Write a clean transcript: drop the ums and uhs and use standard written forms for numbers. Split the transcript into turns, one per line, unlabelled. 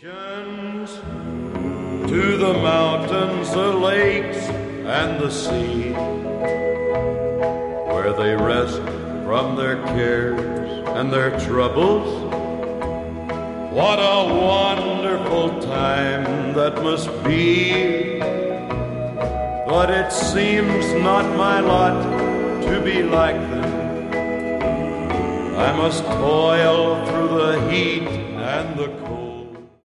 To the mountains, the lakes, and the sea, where they rest from their cares and their troubles. What a wonderful time that must be. But it seems not my lot to be like them. I must toil through the heat and the cold.